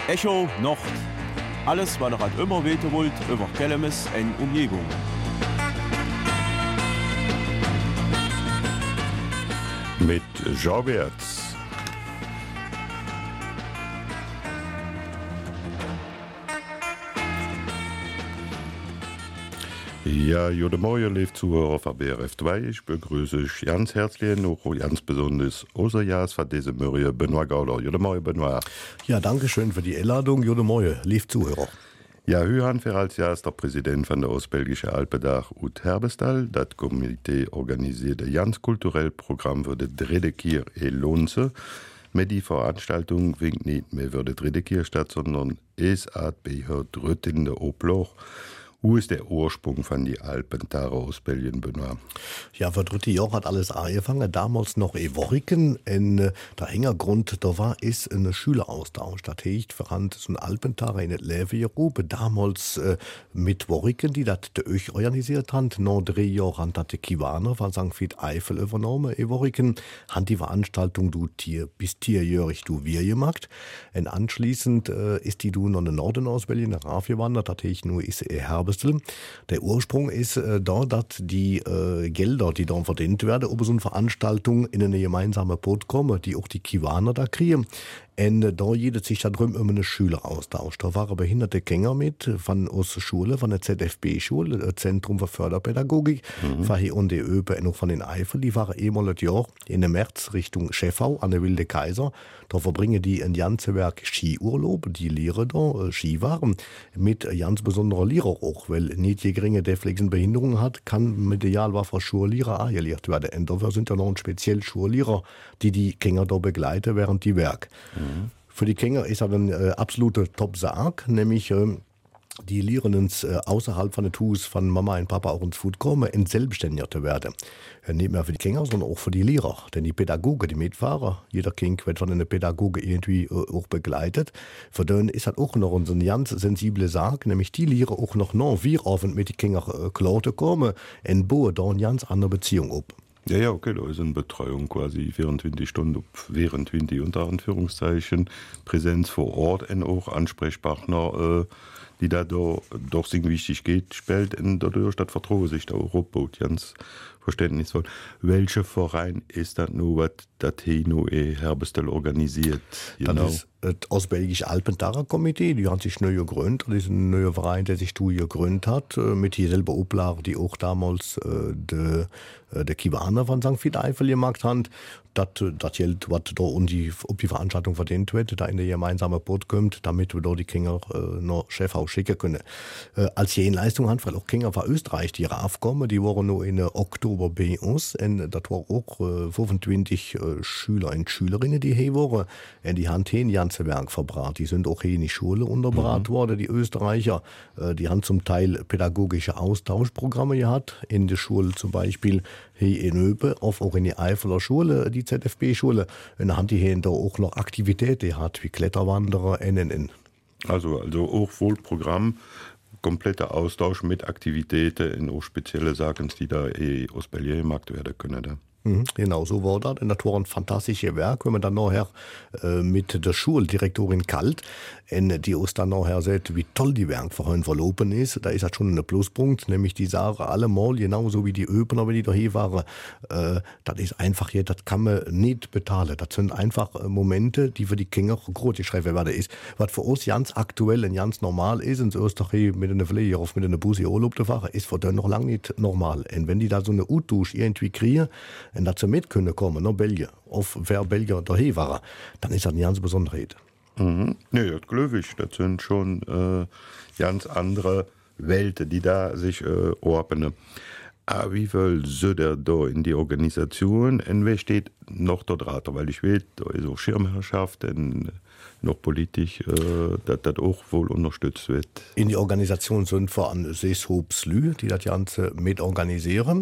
Echo Nord. Alles, was ihr halt immer weten wollt, über Kellemes en Umgebung. Mit Jean Wertz. Ja, guten Morgen, liebe Zuhörer von BRF2. Ich begrüße euch ganz herzlich und auch ganz besonders unser Jas von diesem Morgen, Benoit Gauler. Guten Morgen, Benoit. Ja, danke schön für die Einladung. Guten Morgen, liebe Zuhörer. Ja, Hühan für als Jas der Präsident von der Ostbelgischen Alpendach Ut Herbestal. Das Komitee organisiert ein ganz kulturelles Programm für die dritte Kirche in Lonse. Mit die Veranstaltung winkt nicht mehr für die dritte Kirche statt, sondern es hat bei drütt in der Obloch. Wo ist der Ursprung von die Alpentare aus Belgien, Benoit? Ja, vor 3 Jahren hat alles angefangen, damals noch in Worriken. Der Hintergrund da war, ist ein Schüleraustausch. Das heißt, wir haben so ein Alpentare in das Leben gerufen, damals mit Worriken, die das euch organisiert haben. Nach 3 Jahren haben das die Kiwaner von St. Vith-Eifel übernommen in Worriken, haben die Veranstaltung bis tierjährig wir gemacht. Und anschließend ist die noch in den Norden aus Belgien raufgewandert, das heißt, nur ist Herbestal. Der Ursprung ist da, dass die Gelder, die da verdient werden, über so eine Veranstaltung in eine gemeinsame Pot kommen, die auch die Kiwaner da kriegen. Und da jedet sich da drüben immer eine Schüleraustausch. Da waren behinderte Kinder mit von aus der Schule, von der ZFB-Schule, Zentrum für Förderpädagogik, von hier und die Öpe und auch von den Eifel. Die waren einmal das Jahr in den März Richtung Schäffau an der Wilde Kaiser. Da verbringen die ein ganzes Werk Skiurlaub, die Lehrer da Skifahren, mit ganz besonderer Lehrer auch, weil nicht je geringe der eine Behinderung hat, kann mit der Jahrwaffe Schullehrer angelehrt werden. Und dafür sind ja noch ein speziell Schullehrer, die Kinder da begleiten während die Werk. Für die Kinder ist aber ein absoluter Top-Sarg, nämlich die lernen uns außerhalb von des Hus von Mama und Papa auch ins Food kommen, und selbstständiger zu werden. Nicht mehr für die Kinder, sondern auch für die Lehrer. Denn die Pädagogen, die Mitfahrer, jeder Kind wird von einer Pädagoge irgendwie auch begleitet. Für den ist das auch noch ein ganz sensibler Sarg, nämlich die Lehrer auch noch wir auf und mit den Kindern klar zu kommen und bauen da eine ganz andere Beziehung auf. Ja, okay, da ist eine Betreuung quasi 24 Stunden, 24 unter Anführungszeichen, Präsenz vor Ort und auch Ansprechpartner, die da doch sehr wichtig geht, spielt und dadurch das Vertrauen sich da auch aufbaut, ganz verständnisvoll. Welcher Verein ist das nur, was das Hino Herbestal organisiert? Genau. Das ist das Ostbelgische Alpentare-Komitee, die haben sich neu gegründet. Das ist ein neuer Verein, der sich gegründet hat, mit dieselbe Oblage, die auch damals der Kiwaner von St. Vith-Eifel gemacht haben. Das Geld, was da um die Veranstaltung verdient wird, da in der gemeinsame Boot kommt, damit wir da die Kinder noch Chefhaus schicken können. Als Leistung haben wir auch Kinder von Österreich, die raufkommen, die waren noch in Oktober bei uns, und das war auch 25 Schüler und Schülerinnen, die hier waren, und die haben hier ein ganzes Werk verbracht. Die sind auch hier in die Schule unterbracht worden, die Österreicher. Die haben zum Teil pädagogische Austauschprogramme gehabt, in der Schule zum Beispiel hier in Öpe, auch in die Eifeler Schule, die ZFB-Schule. Und da haben die hier da auch noch Aktivitäten gehabt, wie Kletterwanderer, NNN. Also auch voll Programm, kompletter Austausch mit Aktivitäten und auch spezielle Sachen, die da aus Belgien gemacht werden können. Da. Genau, so war das. Und das war ein fantastisches Werk, wenn man dann nachher mit der Schuldirektorin Kalt, die uns dann nachher sagt, wie toll die Werk vorhin verlopen ist. Da ist das schon ein Pluspunkt, nämlich die sagen alle mal, genauso wie die Öpener, wenn die da hier waren, das ist einfach hier, das kann man nicht bezahlen. Das sind einfach Momente, die für die Kinder groß geschrieben werden ist. Was für uns ganz aktuell und ganz normal ist, in Österreich mit einer Pflege auf mit einer Busse Urlaub zu fahren, ist für die noch lange nicht normal. Und wenn die da so eine U-Dusche irgendwie kriegen, und dazu mit können kommen, nach Belgien, auf wer Belgier daheim war, dann ist das eine ganz Besonderheit. Ja, das glaube ich. Das sind schon ganz andere Welten, die da sich ordnen. Aber wie viel soll der da in die Organisation? Und wer steht noch da dran? Weil ich weiß, da ist auch Schirmherrschaft und noch politisch, dass das auch wohl unterstützt wird. In die Organisation sind wir an Seeshobslü, die das Ganze mit organisieren.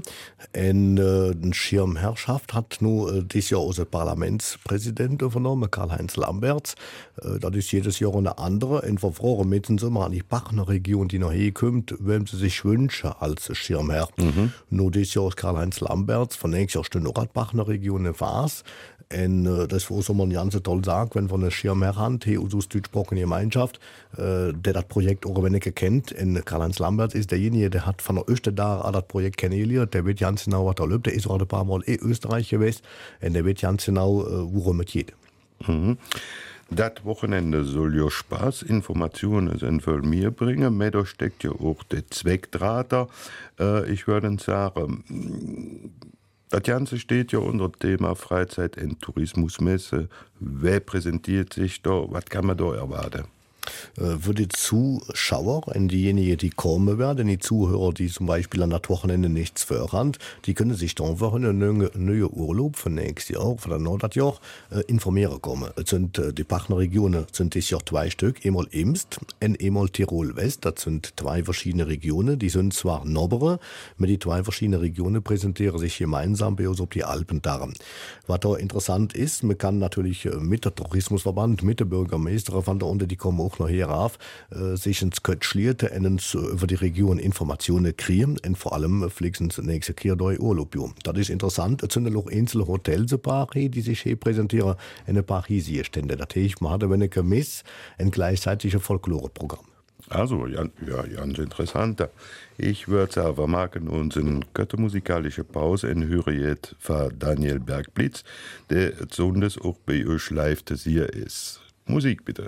Die Schirmherrschaft hat nur dieses Jahr unser Parlamentspräsident übernommen, Karl-Heinz Lamberts. Das ist jedes Jahr eine andere. Und wir fragen mit uns immer an die Partnerregion, die noch herkommt, wem sie sich wünschen als Schirmherr. Nur dieses Jahr ist Karl-Heinz Lamberts, von nächstes Jahr stehen auch als Partnerregion eine Verantwortung Spaß. Und das war so man ganz toll sagt, wenn von der Schirmherrhand, hier aus deutschsprachigen Gemeinschaft, der das Projekt auch wenn ich kennt, in Karl-Heinz Lambert ist derjenige, der hat von der Öste da das Projekt kennengelernt, der wird ganz genau, was da läuft, der ist auch ein paar Mal in Österreich gewesen und der wird ganz genau, worum es geht. Mhm. Das Wochenende soll ja Spaß, Informationen sind für mir bringen, aber da steckt ja auch der Zweckdrahter. Ich würde sagen, das Ganze steht ja unter dem Thema Freizeit- und Tourismusmesse. Wer präsentiert sich da? Was kann man da erwarten? Für die Zuschauer und diejenigen, die kommen werden, die Zuhörer, die zum Beispiel an das Wochenende nichts vorhaben, die können sich dann einfach in einen neuen Urlaub für nächstes Jahr, für das Jahr, informieren kommen. Es sind die Partnerregionen, sind dieses Jahr 2 Stück, einmal Imst und einmal Tirol-West. Das sind 2 verschiedene Regionen, die sind zwar nobere, aber die 2 verschiedenen Regionen präsentieren sich gemeinsam bei uns auf die Alpen da. Was da interessant ist, man kann natürlich mit der Tourismusverband, mit der Bürgermeister von da unten, die kommen auch noch hierauf, sich ins Kötschlierte und uns über die Region Informationen kriegen und vor allem fliegen sie nächste Jahr durch Urlaub. Das ist interessant. Es sind auch einzelne Hotels, die sich hier präsentieren, und ein paar hiesige Stände. Das heißt, man hat ein wenig gemisst ein gleichzeitiges Folkloreprogramm. Also, ja, ganz interessant. Ich würde sagen, wir machen uns eine gute musikalische Pause und hören jetzt von Daniel Bergblitz, der sonst auch bei euch live zu sehen ist. Musik bitte.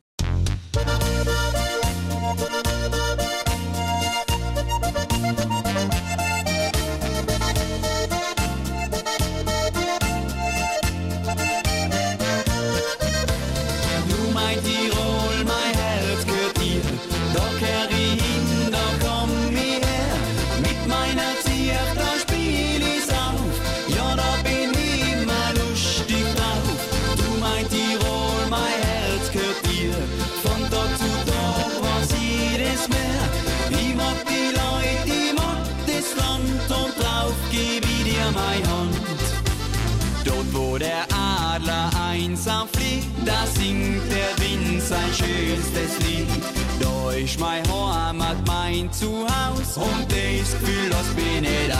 Der Adler einsam fliegt, da singt der Wind sein schönstes Lied. Durch mein Heimat, mein Zuhaus und das Gefühl, das bin ich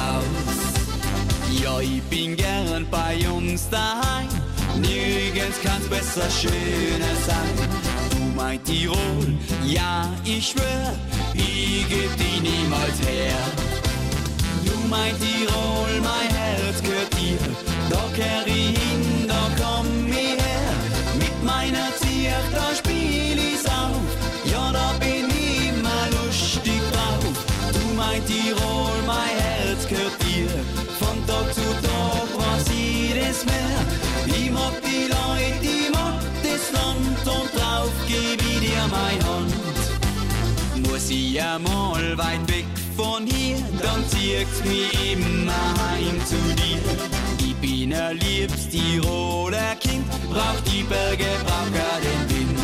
aus. Ja, ich bin gern bei uns daheim, nirgends kann's besser, schöner sein. Du mein Tirol, ja, ich schwör, ich geb die niemals her. Du mein Tirol, mein Herz gehört dir, da kehr ich hin, da komm ich her. Mit meiner Zier, da spiel ich's auf, ja da bin ich immer lustig drauf. Du mein Tirol, mein Herz gehört dir, von Tag zu Tag was jedes mehr. Ich mag die Leute, ich mag das Land und drauf geb ich dir meine Hand. Muss ich einmal weit weg von hier, dann zieht's mich immer heim zu dir. Ich bin ein liebes Tiroler Kind, brauch die Berge, brauch gar den Wind.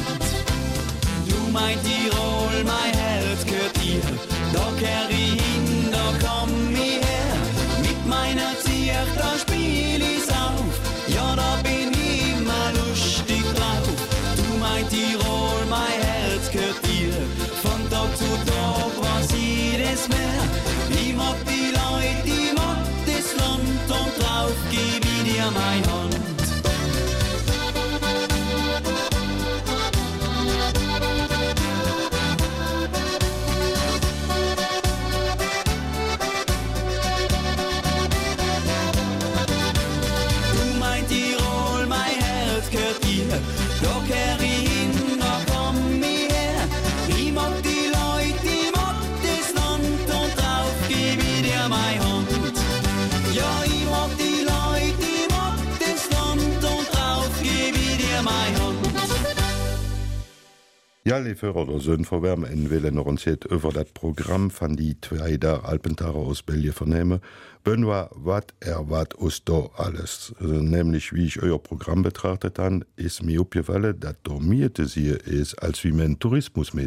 Du mein Tirol, mein Herz gehört dir, da kehr ich hin, da komm ich her. Mit meiner Zier, da spiel ich's auf, ja da bin ich immer lustig drauf. Du mein Tirol, mein Herz gehört dir, von Tag zu Tag was jedes mehr. Ich mag die Leute, ich mag das Land und drauf geb ich dir meine Hand. Du mein Tirol, mein Herz gehört dir, da kehr ich hin, da komm ich her. Ich mag die Leute, ich mag das Land und drauf geb ich dir meine Hand. Ja, ich mag die Leute, ich mag das Land und drauf geb ich dir meine Hand. Ja, liebe Hörer oder Söhne, verwärmen wollen noch uns jetzt über das Programm von die 2 der Alpentare aus Belgien vernehmen. Benoit, was erwartet uns da alles? Nämlich, wie ich euer Programm betrachtet habe, ist mir aufgefallen, dass da mehr zu sehen ist, als wie man Tourismus misst.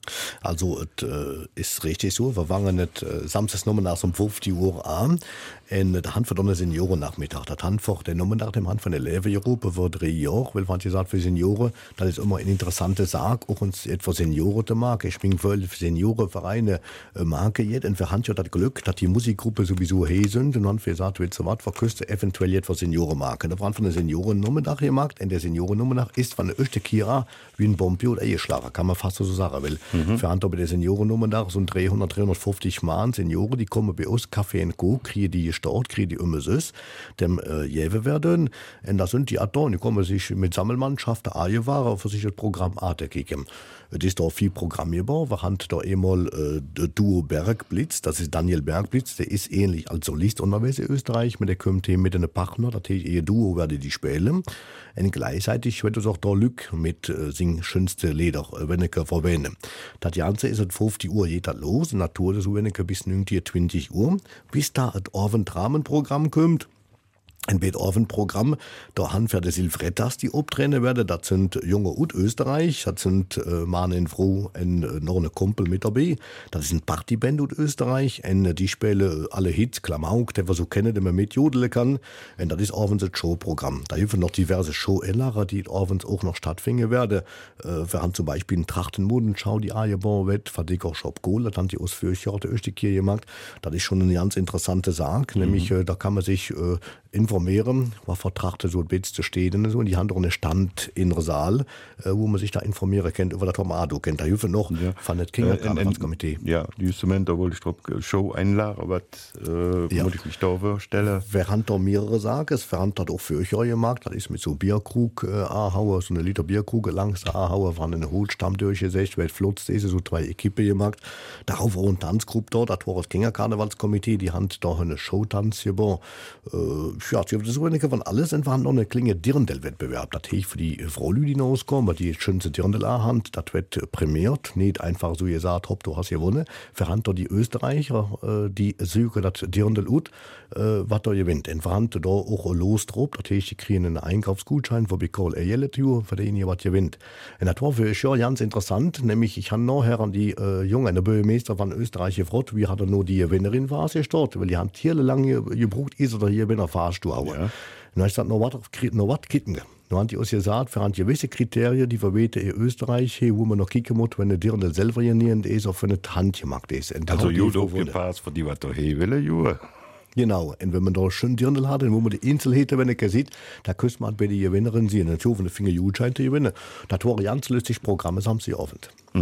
Also, es ist richtig so. Wir waren nicht samstags nachmittags um 50 Uhr an. Und der Hand von Seniorennachmittag. Das Handfach, der Nachmittag dem Hand von der Lehrgruppe wird 3 Jahre, weil man gesagt für Senioren, das ist immer eine interessante Sache, auch uns etwas Senioren zu machen. Ich bin für Seniorenvereine Marke jetzt, und wir haben ja das Glück, dass die Musikgruppe sowieso hey sind, und dann haben wir gesagt, willst du was, verküsst eventuell etwas Senioren machen. Da waren von der Seniorennachmittag gemacht, und der Seniorennachmittag ist von der ersten Kira wie ein Bombe oder Eheschlager, kann man fast so sagen, weil wir haben da bei der Seniorennachmittag so 300, 350 Mann Senioren, die kommen bei uns Kaffee und Co., kriegen die Stort, kriegen die immer süß, dem Jewe werden, und da sind die Addon, die kommen sich mit Sammelmannschaften Aaieware für sich das Programm geben. Es ist da viel programmierbar. Wir haben da einmal Duo Bergblitz, das ist Daniel Bergblitz, der ist ähnlich als Solist unterwegs in Österreich, mit der kommt mit einem Partner, das heißt, ihr Duo werde die spielen. Und gleichzeitig wird es auch da Lück mit sing schönste Lieder, wenn ich verwende. Das Ganze ist 50 Uhr jeder los, und natürlich so wenn ich bis 20 Uhr, bis da ein Abendrahmenprogramm kommt. Ein Beethoven-Programm, da haben wir die Silfrettas, die obtreten werden. Das sind junge ut Österreich, das sind Mann in Froh und noch eine Kumpel mit dabei. Das ist ein Partyband ut Österreich, und die spielen alle Hits, Klamauk, die wir so kennen, die man mitjodeln kann. Und das ist abends ein Showprogramm. Da helfen noch diverse Show-Ellacher, die abends auch noch stattfinden werden. Wir haben zum Beispiel eine Trachtenmodenschau, die angebaut wird, von Dicker Shop Gold, das haben die Ausführungen der Östikirche gemacht. Das ist schon eine ganz interessante Sache, nämlich da kann man sich informieren, was vertragte so ein bisschen zu stehen und so. Und die haben auch einen Stand in der Saal, wo man sich da informieren kann über das Tomado. Kennt da Hilfe noch von der Kinderkarnevalskomitee. Ja, die Instrumente, da wollte ich drauf Show einladen, was muss ich mich da vorstellen? Wir haben da mehrere Sachen. Wir haben das auch für euch gemacht. Das ist mit so Bierkrug anhauen, so eine Liter Bierkrug langs anhauen. Wir haben eine Holstamm durchgesetzt, weil Flutz ist so 2 Equipe gemacht. Darauf auch ein Tanzgruppe da, das war das Kinderkarnevalskomitee, die haben da eine Showtanz gebaut. Ja, das ist von alles. Und wir haben noch eine kleine Dirndl-Wettbewerb. Das heißt für die Frau die hinauskommen, die schönste Dirndl hat, das wird prämiert. Nicht einfach so gesagt, hopp, du hast gewonnen. Wir haben da die Österreicher, die suchen das Dirndl ut, was da gewinnt. Und wir haben da auch los drauf. Das heißt, die kriegen einen Einkaufsgutschein, wo wir Call für den, was gewinnt. Und das war für mich schon ganz interessant. Nämlich, ich habe nachher an die Jungen, der Bürgermeister von Österreich gefragt, wie hat er nur die Gewinnerin war, sie dort, weil die haben hier lange gebraucht, ist oder hier bin er fahrst du auch. Ja. Und dann habe ich gesagt, noch was kicken. Dann haben die uns gesagt, wir haben gewisse Kriterien, die wir weten in Österreich, wo man noch kicken muss, wenn der Dirndl selber hier ist, auf eine Hand gemacht ist. Also, Jude aufgepasst, für die, was da hier will, Jude. Genau, und wenn man da schön Dirndl hat, wo man die Insel hätte, wenn ich sieht, da küsst man bei der Gewinnerin sehen. Und so, wenn der Finger gut scheint zu gewinnen. Das war ganz lustig Programm, das haben sie offen.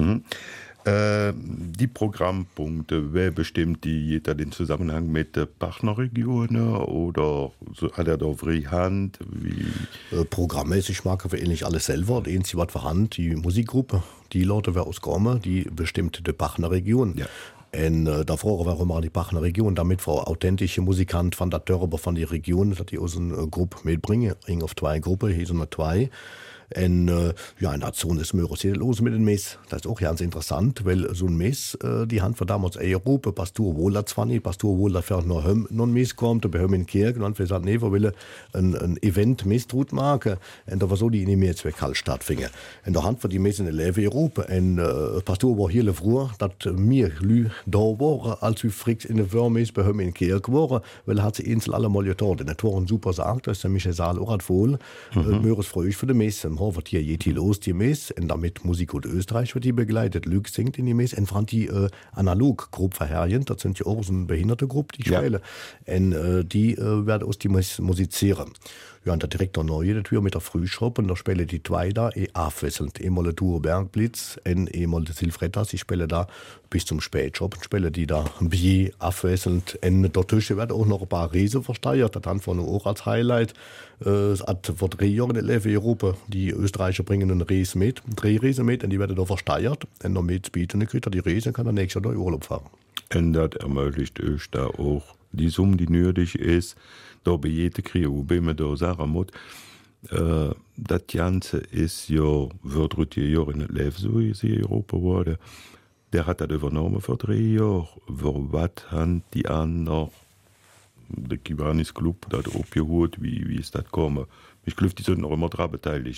Die Programmpunkte, wer bestimmt die, jeder den Zusammenhang mit der Partnerregionen oder so, hat er da auf die Hand? Programmmäßig machen wir ähnlich alles selber. Das Einzige, was wir haben, die Musikgruppe, die Leute, wer auskommen, die bestimmt die Partnerregion. Ja. Und davor war immer die Partnerregion, damit wir authentische Musikanten von der Dörfer, von der Region, dass die aus einer Gruppe mitbringen. Ring auf 2 Gruppen, hier sind wir 2. Und ja, in der Zone ist mir los mit dem Mess. Das ist auch ganz interessant, weil so ein Mess, die haben wir damals Europa, Pastor wohl das zwar nicht, Pastor wohl dafür noch ein Mess kommt, da haben wir in Kirche, und dann haben wir gesagt, nee, wir wollen ein Event Messtrut machen. Und da war so die in die Mehrzweckhall stattfinden. Und da haben wir die Mess in der Leve Europa. Und Pastor war hier früher, dass wir da waren, als wir frisch in der Wörmess bei ihm in Kirche waren, weil hat sie Insel allemal getan. Und das war ein super Sache, das ist der Michael Saal auch hat wohl. Mir ist freue ich für die Mess. Wird hier jeti los, die Mess, und damit Musik und Österreich wird die begleitet. Lüg singt in die Mess, und fand die Analog-Gruppe verherrchen, das sind ja auch so eine behinderte Gruppe, die spielen. Und die werden aus die Mess musizieren. Ja, und der Direktor noch jede Tür mit der Frühschop, und da spielen die 2 da, abwechselnd. Einmal der Duo Bergblitz, und einmal der Silfrettas, die spielen da bis zum Spätschop, und spielen die da Bier abwechselnd. Und dort werden auch noch ein paar Riesen versteuert, das haben wir auch als Highlight. Es hat vor 3 Jahren in der Europa, die Österreicher bringen einen Ries mit, 3 Riesen mit, und die werden da versteuert. Und noch mitbieten, dann kriegt er die Riesen, kann er nächstes Jahr in Urlaub fahren. Und das ermöglicht euch da auch die Summe, die nötig ist, da bei jedem Krieg, wobei man da sagen muss, das Ganze ist ja, wird heute Jahr in der Leve so in Europa geworden. Der hat das übernommen vor 3 Jahren. Was haben die anderen der Kiwanis Club dat opgeholt, wie ist das gekommen? Ich glaube, die sind noch immer daran beteiligt.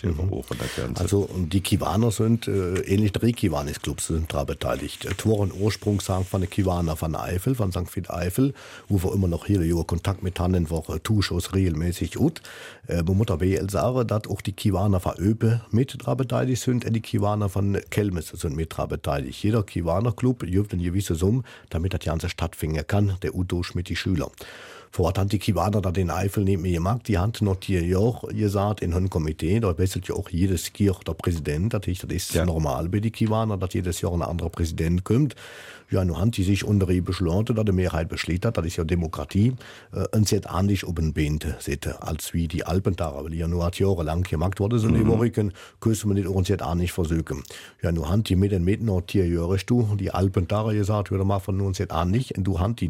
Also die Kiwaner sind ähnlich der Kiwanis Clubs sind daran beteiligt. Toren Ursprung sagen von den Kiwaner von Eifel, von St. Veit Eifel, wo wir immer noch hier Kontakt mit haben, wo Tuschos regelmäßig gut. Man muss aber sagen, dass auch die Kiwaner von Öpe mit daran beteiligt sind und die Kiwaner von Kelmis sind mit daran beteiligt. Jeder Kiwaner Club gibt eine gewisse Summe, damit das Ganze stattfinden kann, der Udo Schmidt die Schüler. Vor Ort haben die Kiwaner da den Eifel neben mir gemacht. Die haben noch hier ja auch gesagt, in einem Komitee, da wechselt ja auch jedes Jahr der Präsident. Das ist normal bei den Kiwaner, dass jedes Jahr ein anderer Präsident kommt. Ja, nun haben die sich unter die beschlossen, dass die Mehrheit beschlossen hat, das ist ja Demokratie, und sie hat ähnlich auf den Bein sitzen, als wie die Alpentarer, weil die ja nur jahrelang gemacht worden sind, die Wochen, können wir nicht uns jetzt ähnlich versuchen. Ja, nun haben die mit den Mädchen noch 4 Jahre, die Alpentarer gesagt, würde mal von uns jetzt ähnlich, und du hast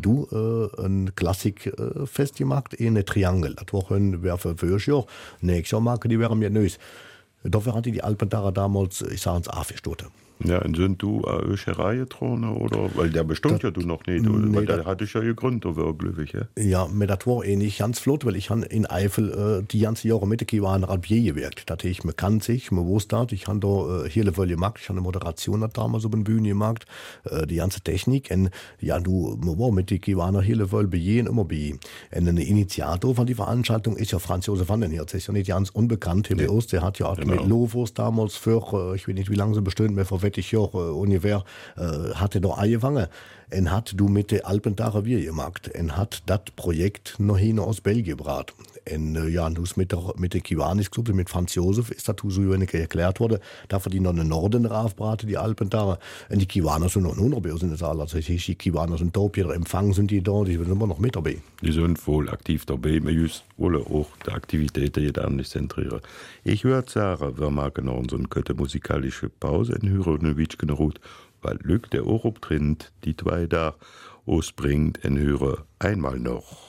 ein Klassik festgemacht in ein Triangel. Das Wochen wäre für Jahr, nächstes Jahr machen die wären mir nös. Dafür hat die Alpentarer damals, ich sage es, aufgestoßen. Ja, und sind du eine Öscherei getroffen, oder? Weil der bestimmt ja du noch nicht, oder? Weil der hatte ich ja gegründet, wirklich, ja? Ja, mit das war ähnlich ganz flott, weil ich in Eifel die ganze Jahre mit der Kiwaner an Bier gewirkt. Das ich, man kann sich, man wusste das. Ich habe da hier eine gemacht, ich habe eine Moderation damals auf der Bühne gemacht, die ganze Technik. Und ja, man war mit der Kiwaner hier eine Bier immer Bier. Und ein Initiator von der Veranstaltung ist ja Franz Josef van den Herz. Das ist ja nicht ganz unbekannt hier bei uns. Der hat ja auch mit Lovos damals für, ich weiß nicht, wie lange sie bestimmt, mehr vor ich auch ungefähr hatte noch angefangen und hat du mit der Alpentarer Bier gemacht und hat das Projekt noch hin aus Belgien gebracht. Und ja, mit der Kiwanis Club, mit Franz Josef, ist das so erklärt worden, dafür die noch in den Norden raufbraten, die Alpentarer. Und die Kiwaner sind noch nur bei uns in der Saal. Also die Kiwaner sind da, jeder Empfang sind die da, die sind immer noch mit dabei. Die sind voll aktiv dabei, wir müssen wohl auch die Aktivitäten hier nicht zentrieren. Ich würde sagen, wir machen noch unsere musikalische Pause in Hören und Witschgen Rut, weil Lück der auch obtrinnt, die 2 da ausbringt in Höre einmal noch.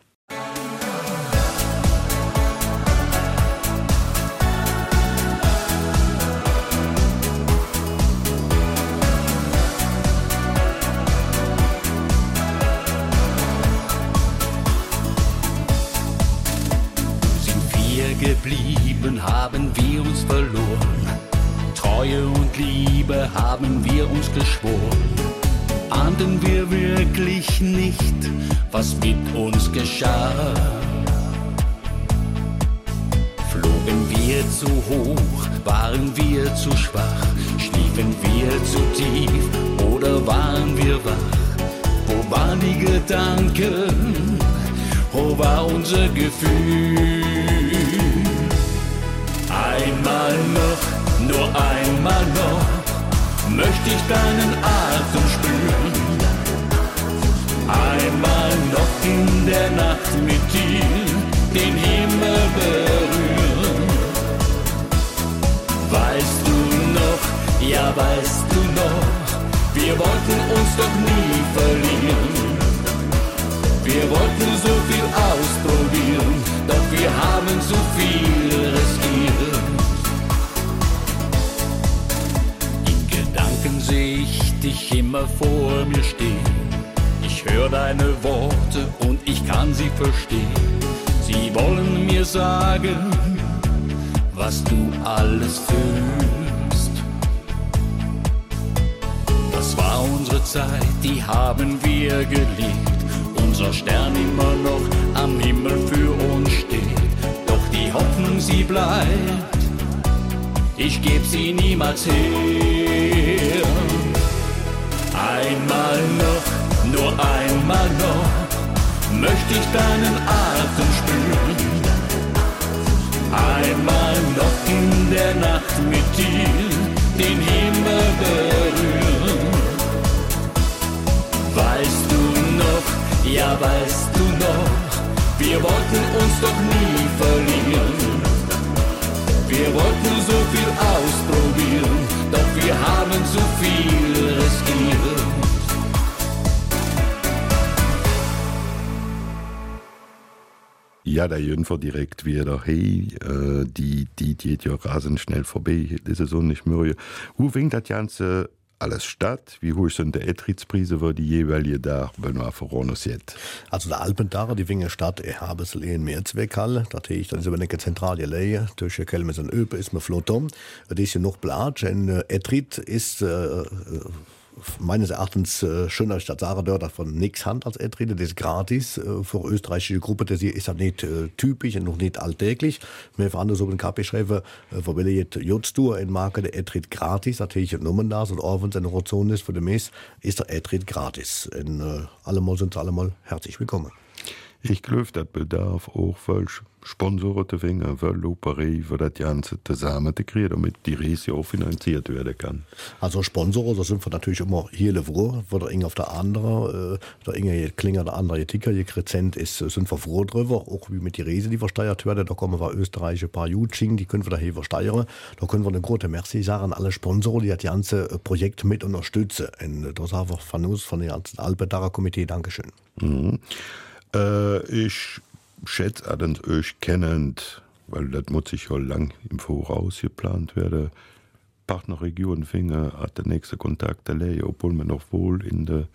Geblieben haben wir uns verloren, Treue und Liebe haben wir uns geschworen, ahnten wir wirklich nicht, was mit uns geschah. Flogen wir zu hoch, waren wir zu schwach, schliefen wir zu tief oder waren wir wach? Wo waren die Gedanken, wo war unser Gefühl? Einmal noch, nur einmal noch, möchte ich deinen Atem spüren. Einmal noch in der Nacht mit dir den Himmel berühren. Weißt du noch, ja weißt du noch, wir wollten uns doch nie verlieren. Wir wollten so viel ausprobieren, doch wir haben zu viel riskiert. In Gedanken sehe ich dich immer vor mir stehen. Ich höre deine Worte und ich kann sie verstehen. Sie wollen mir sagen, was du alles fühlst. Das war unsere Zeit, die haben wir gelebt. Unser Stern immer noch am Himmel für uns steht. Doch die Hoffnung, sie bleibt, ich geb sie niemals her. Einmal noch, nur einmal noch, möchte ich deinen Atem spüren. Einmal noch in der Nacht mit dir den Himmel berühren. Weißt du noch, ja weißt du noch, wir wollten uns doch nie verlieren. Wir wollten so viel ausprobieren, doch wir haben zu viel riskiert. Ja, der Jünfer direkt wieder, hey, die geht ja rasend schnell vorbei, das ist so nicht mehr. Wo fängt das Ganze alles statt. Wie hoch sind die Eintrittspreise für die jeweilige Tag, wenn man vorausgeht? Also der Alpentage, die Winge Stadt, habe es in Mehrzweckhalle. Da ist dann über eine zentrale Leihe. Durch Kelmes und Öpe ist man flottom. Das ist ja noch Platz. Ein Eintritt ist meines Erachtens schöner Stadt sagen dort davon nichts Hand als Eintritt. Das ist gratis für österreichische Gruppe. Das hier ist halt nicht typisch und noch nicht alltäglich. Wir fahren so einen KP schreiben, wo will ich jetzt in Marke der Eintritt gratis. Das ich genommen da, und auch wenn es eine Rotation ist für den Mess, ist der Eintritt gratis. Und allemal sind sie allemal herzlich willkommen. Ich glaube, das bedarf auch für Sponsoren zu finden, für Loperie, für das Ganze zusammen zu kriegen, damit die Reise auch finanziert werden kann. Also Sponsoren, das sind wir natürlich immer hier lewo, wo der Inge auf der andere, der Inge Klinger, der andere Ticker, je Krezent ist, sind wir froh drüber, auch wie mit die Reise, die versteuert werden, da kommen wir österreichische paar Jutsching, die können wir daher versteuern, da können wir eine große Merci sagen an alle Sponsoren, die das ganze Projekt mit unterstützen. Und das haben wir von uns, von dem ganzen Alpendacher Komitee, Dankeschön. Mhm. Ich schätze, dass euch kennend, weil das muss sich ja lang im Voraus geplant werden, Partnerregion finden, hat der nächste Kontakt der obwohl man noch wohl in der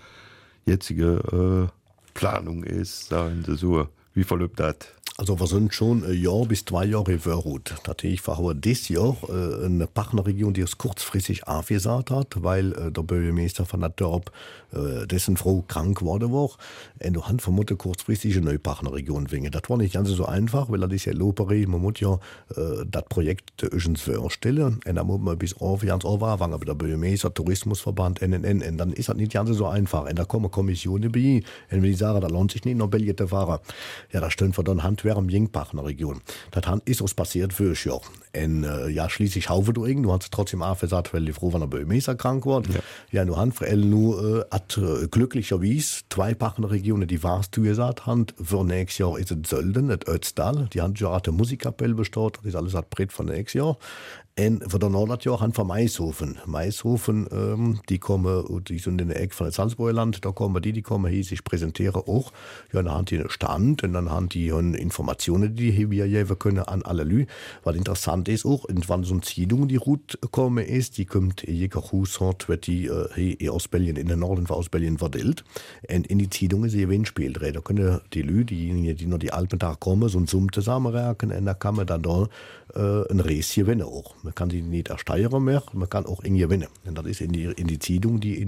jetzigen Planung ist, sagen sie so. Wie verläuft das? Also wir sind schon ein Jahr bis 2 Jahre verruht. Natürlich verhauen dieses Jahr eine Partnerregion, die es kurzfristig abgesagt hat, weil der Bürgermeister von der Dorf, dessen Frau krank geworden war. Und du hast vermutlich kurzfristig eine neue Partnerregion wegen. Das war nicht ganz so einfach, weil das ist ja Loperi, man muss ja das Projekt übrigens vorstellen. Und da muss man bis ganz anfangen, aber der Bürgermeister, Tourismusverband, NNN, und dann ist das nicht ganz so einfach. Und da kommen Kommissionen bei, und wenn die sagen, da lohnt sich nicht noch Belgien zu fahren, ja, da stehen wir dann Handwerk am Jingpartnerregion. Das ist uns passiert für ein Jahr. Und ja, schließlich haufe du irgend, du hast trotzdem auch gesagt, weil die Frau von der Bürgermeister krank war. Ja, du hast für nur hat glücklicherweise 2 Partnerregionen, die was du gesagt hast, für nächstes Jahr ist es Sölden, nicht Ötztal. Die haben ja eine Musikkapelle bestellt, das ist alles hat Brett von nächstes Jahr. Und für den Nordjahr haben wir Maishofen. Maishofen, die kommen, die sind in der Ecke von der Salzburgerland, da kommen die kommen hier, sich präsentieren auch. Ja, dann haben die einen Stand und dann haben die Informationen, die wir geben können an alle Leute. Was interessant ist auch, wenn so eine Zeitung die Route kommen ist, die kommt jeder Haushalt, wird die hier aus Belgien, in den Norden von Belgien verteilt. Und in die Zeitung ist ein Gewinnspiel drin. Da können die Leute, diejenigen, die noch die Alpentage kommen, so ein Summ zusammenwerken und da kann man dann da ein Race gewinnen auch. Man kann sie nicht ersteuern mehr, man kann auch irgendwie gewinnen. Und das ist in die Zeitung, die in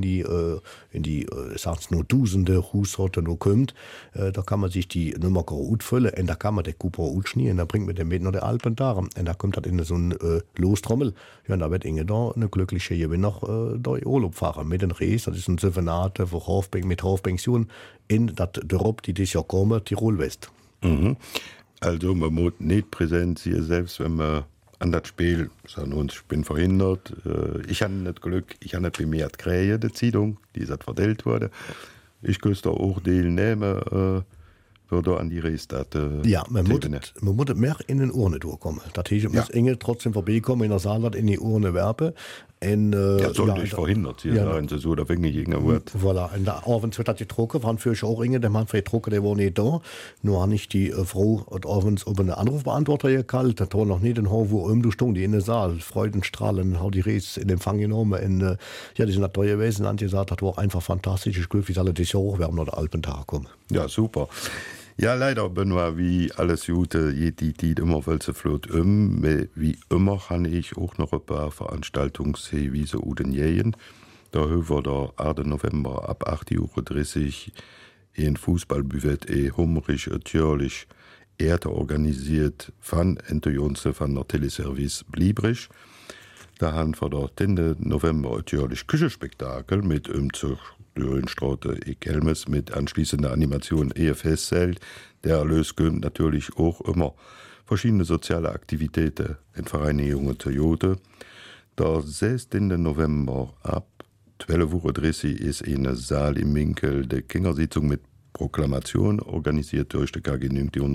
die sag's nur Tausende Haushalte noch kommt, da kann man sich die Nummer ausfüllen und da kann man den Coupon ausschneiden und da bringt man den mit nach den Alpentage. Und da kommt das in so ein Lostrommel. Ja, und da wird Inge da eine glückliche Gewinner da in Urlaub fahren mit den Race. Das ist ein Souvenat für Hofbank mit Hofpension in das Dorf, die dieses Jahr kommen, Tirol West. Mhm. Also man muss nicht präsent sein, selbst wenn man an das Spiel sagen uns, ich bin verhindert. Ich habe nicht Glück, ich habe nicht bemerkt, kriege die Zeitung, die ist verteilt wurde. Ich könnte auch teilnehmen, würde an die Restate. Ja, man muss mehr in den Urne durchkommen. Das heißt, muss Inge trotzdem vorbeikommen in der Saal, in die Urne werfen. Sollte ich verhindert sein, so da wegen gegen wird. Voilà, und da abends wird das getrocknet, waren für auch Inge, der Mann für getrocknet, der war nicht da. Nur habe ich die Frau und abends über einen Anrufbeantworter gekalt, da war noch nicht ein Haar, wo du stund, die in den Saal, Freudenstrahlen, hau die Res in Empfang genommen. Und ja, die sind da teuer gewesen, und gesagt, das war einfach fantastisch. Ich glaube, wie alle das Jahr auch, wir haben noch den Alpentag kommen. Ja, super. Ja, leider, Benoit, wie alles Gute, geht die immer welche flott wie immer habe ich auch noch ein paar Veranstaltungshinweise Uden. Da haben wir der 8. November ab 8:30 Uhr ein Fußballbüvet hungrig, natürlich Erde organisiert von Ente von der Teleservice Bliebrich. Da haben wir der 10. November natürlich Küchenspektakel mit Umzug Dörenstraute Kelmes mit anschließender Animation EFS-Zelt. Der Erlös gönnt natürlich auch immer verschiedene soziale Aktivitäten in Vereine Junge Toyota. Der 16. November ab 12:30 Uhr ist eine Saal im Winkel der Kindersitzung mit Proklamation, organisiert durch die KG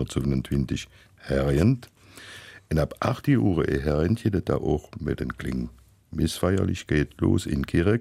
1927 Herrend. Und ab 8 Uhr Herrend geht da auch mit den Klingen Missfeierlichkeit los in Kirch.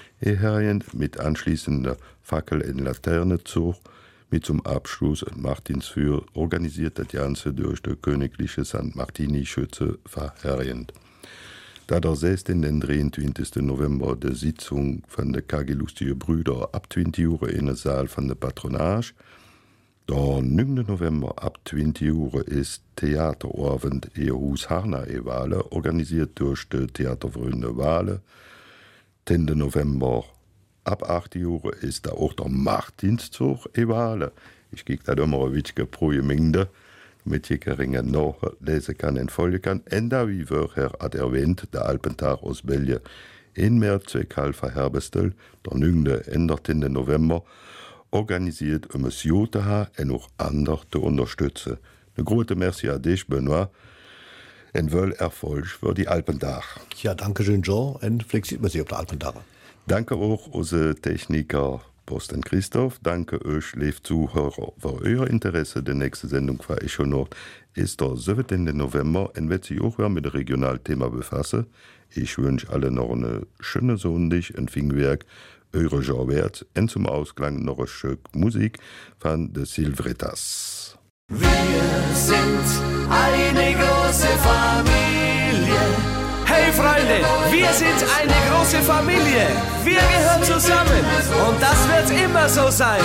Herrend mit anschließender Fackel- und Laternenzug mit zum Abschluss ein Martinsfeuer organisiert das Ganze durch die königliche St. Martini-Schütze verherrend. Da der 16. den 23. November de Sitzung von der KG Lustige Brüder ab 20 Uhr in der Saal von der Patronage. Der 9. November ab 20 Uhr ist Theaterabend Ehehus Harna Wale, organisiert durch die Theaterfreunde Wale. 10. November ab 8 Uhr ist da auch der Martinszug Wale. Ich kriege da immer ein wichtige Projekte, damit ich geringen nachlesen kann und folgen kann. Und da, wie vorher hat erwähnt, der Alpentag aus Belgien in März zu Kalfa Herbestel, der 9. und 10. November, organisiert, es Jota haben und auch andere zu unterstützen. Eine große Merci an dich, Benoit, und viel Erfolg für die Alpentag. Ja, danke schön, Jean, und vielleicht sieht man sich auf der Alpentag. Danke auch unsere Techniker Posten Christoph, danke euch, liebe Zuhörer, für euer Interesse. Die nächste Sendung von Echo Nord ist der 7. November und wird sich auch mit dem Regionalthema befassen. Ich wünsche allen noch eine schöne Sonntag, ein Fingwerk, eure Jean Wertz und zum Ausklang noch ein Stück Musik von The Silvretas. Wir sind eine große Familie. Hey Freunde, wir sind eine große Familie. Wir gehören zusammen und das wird immer so sein.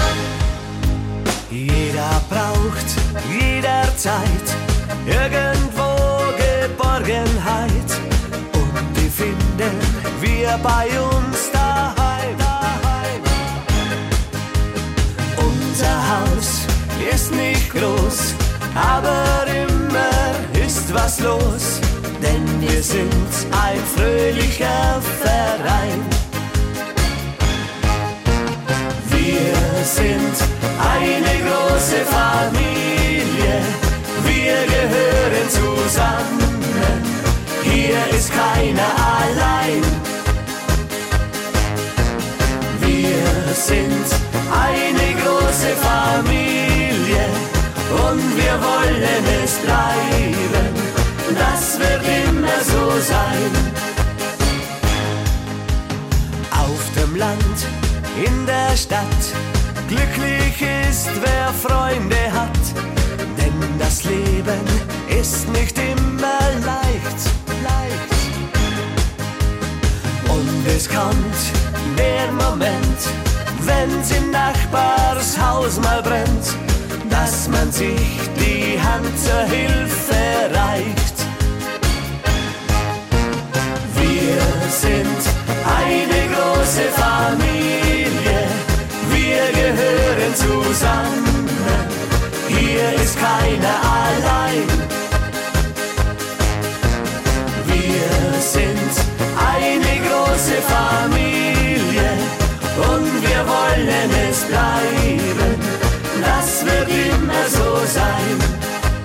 Jeder braucht jederzeit irgendwo Geborgenheit. Und die finden wir bei uns daheim. Unser Haus ist nicht groß, aber immer ist was los. Denn wir sind ein fröhlicher Verein. Wir sind eine große Familie. Wir gehören zusammen. Hier ist keiner allein. Wir sind eine große Familie und wir wollen es bleiben. Das wird immer so sein. Auf dem Land, in der Stadt, glücklich ist, wer Freunde hat. Denn das Leben ist nicht immer leicht. Und es kommt der Moment, wenn's im Nachbarshaus mal brennt, dass man sich die Hand zur Hilfe reicht. Wir sind eine große Familie, wir gehören zusammen, hier ist keiner allein. Wir sind eine große Familie und wir wollen es bleiben, das wird immer so sein.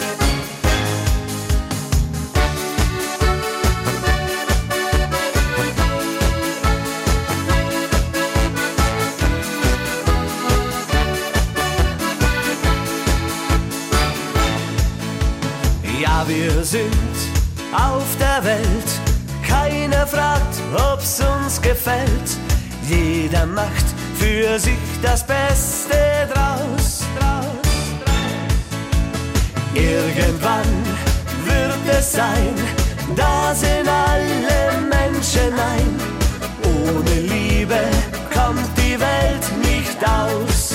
Wir sind auf der Welt, keiner fragt, ob's uns gefällt. Jeder macht für sich das Beste draus. Irgendwann wird es sein, da sind alle Menschen ein. Ohne Liebe kommt die Welt nicht aus.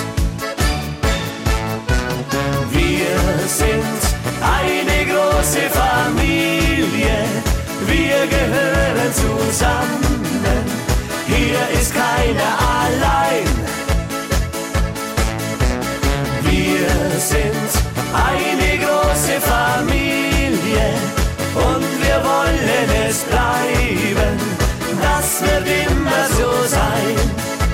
Wir sind eine große Familie, wir gehören zusammen, hier ist keiner allein. Wir sind eine große Familie und wir wollen es bleiben, das wird immer so sein.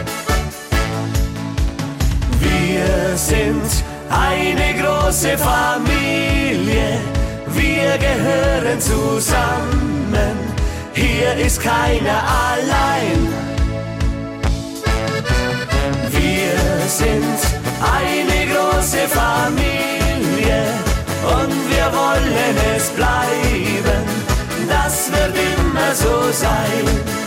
Wir sind eine große Familie, wir gehören zusammen, hier ist keiner allein. Wir sind eine große Familie und wir wollen es bleiben, das wird immer so sein.